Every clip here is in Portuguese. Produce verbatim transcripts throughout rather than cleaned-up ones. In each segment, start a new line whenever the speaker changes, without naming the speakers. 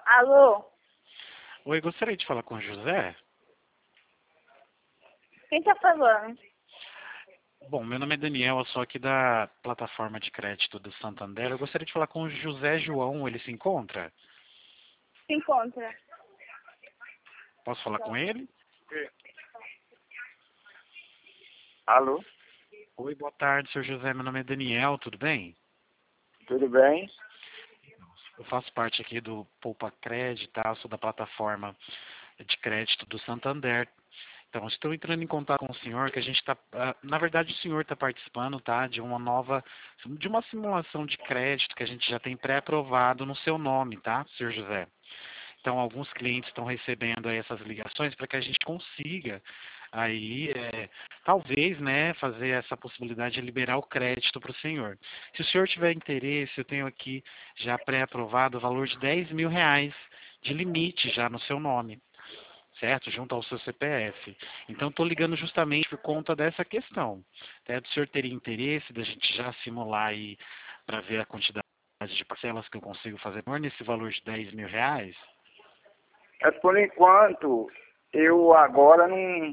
Alô?
Oi, gostaria de falar com o José.
Quem tá falando?
Bom, meu nome é Daniel, eu sou aqui da plataforma de crédito do Santander. Eu gostaria de falar com o José João, ele se encontra?
Se encontra.
Posso falar com ele?
Alô?
Oi, boa tarde, senhor José. Meu nome é Daniel, tudo bem?
Tudo bem?
Eu faço parte aqui do Poupa Crédito, tá? Eu sou da plataforma de crédito do Santander. Então, estou entrando em contato com o senhor, que a gente está, na verdade, o senhor está participando, tá, de uma nova, de uma simulação de crédito que a gente já tem pré-aprovado no seu nome, tá, senhor José? Então, alguns clientes estão recebendo aí essas ligações para que a gente consiga aí, é, talvez, né, fazer essa possibilidade de liberar o crédito para o senhor. Se o senhor tiver interesse, eu tenho aqui já pré-aprovado o valor de dez mil reais de limite já no seu nome, certo? Junto ao seu C P F. Então, estou ligando justamente por conta dessa questão. Até do senhor teria interesse da gente já simular aí para ver a quantidade de parcelas que eu consigo fazer nesse valor de dez mil reais?
Mas por enquanto, eu agora não,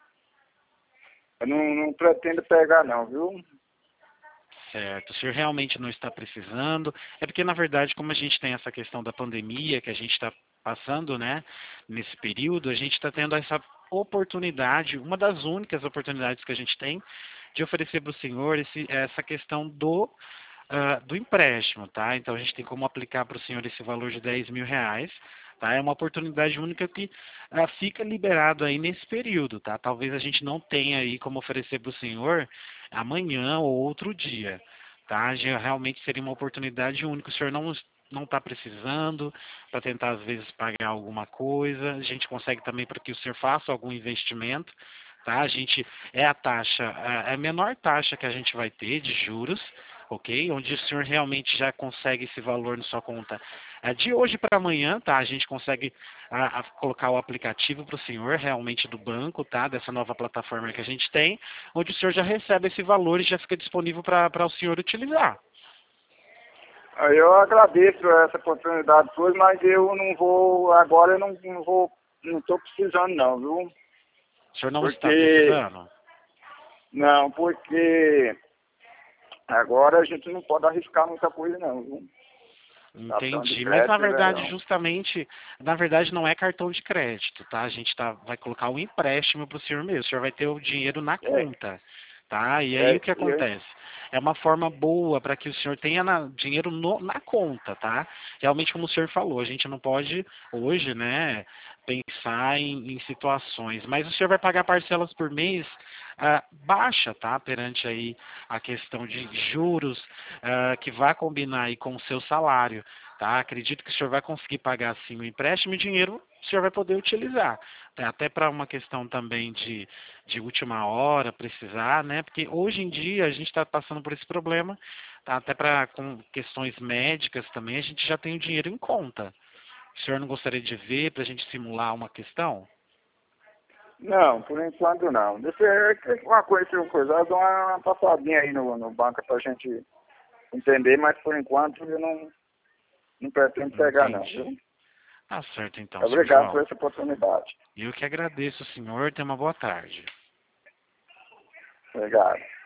eu não, não pretendo pegar não, viu?
Certo. O senhor realmente não está precisando. É porque, na verdade, como a gente tem essa questão da pandemia que a gente está passando, né, nesse período, a gente está tendo essa oportunidade, uma das únicas oportunidades que a gente tem, de oferecer para o senhor esse, essa questão do, uh, do empréstimo, tá? Então, a gente tem como aplicar para o senhor esse valor de dez mil reais, tá? É uma oportunidade única que uh, fica liberado aí nesse período, tá? Talvez a gente não tenha aí como oferecer para o senhor amanhã ou outro dia, tá? Já realmente seria uma oportunidade única. O senhor não não está precisando para tentar às vezes pagar alguma coisa. A gente consegue também para que o senhor faça algum investimento, tá? A gente é a taxa, é a menor taxa que a gente vai ter de juros, ok? Onde o senhor realmente já consegue esse valor na sua conta. É, de hoje para amanhã, tá? A gente consegue a, a colocar o aplicativo para o senhor, realmente do banco, tá? Dessa nova plataforma que a gente tem, onde o senhor já recebe esse valor e já fica disponível para o senhor utilizar.
Eu agradeço essa oportunidade sua, mas eu não vou, agora eu não, não vou, não estou precisando não, viu?
O senhor não está
Porque,
precisando?
não, porque agora a gente não pode arriscar muita coisa não, viu?
Entendi, mas na
crédito,
verdade,
né,
justamente, na verdade não é cartão de crédito, tá? A gente tá, vai colocar um empréstimo para o senhor mesmo, o senhor vai ter o dinheiro na
é,
conta, tá? E aí
é,
o que
eu,
acontece? É uma forma boa para que o senhor tenha na, dinheiro no, na conta, tá? Realmente, como o senhor falou, a gente não pode hoje, né, pensar em, em situações, mas o senhor vai pagar parcelas por mês ah, baixa, tá? Perante aí a questão de juros ah, que vai combinar aí com o seu salário. Tá? Acredito que o senhor vai conseguir pagar sim o empréstimo e o dinheiro o senhor vai poder utilizar. Tá? Até para uma questão também de, de última hora, precisar, né? Porque hoje em dia a gente está passando por esse problema, tá? Até para com questões médicas também, a gente já tem o dinheiro em conta. O senhor não gostaria de ver para a gente simular uma questão?
não, por enquanto não. Deixa eu, uma coisa, uma coisa, eu dou uma passadinha aí no, no banco pra gente entender, mas por enquanto eu não, não pretendo pegar não,
Entendi.
viu?
Tá certo então, senhor
Obrigado por
João.
essa oportunidade.
Eu que agradeço, senhor. Tenha uma boa tarde.
Obrigado.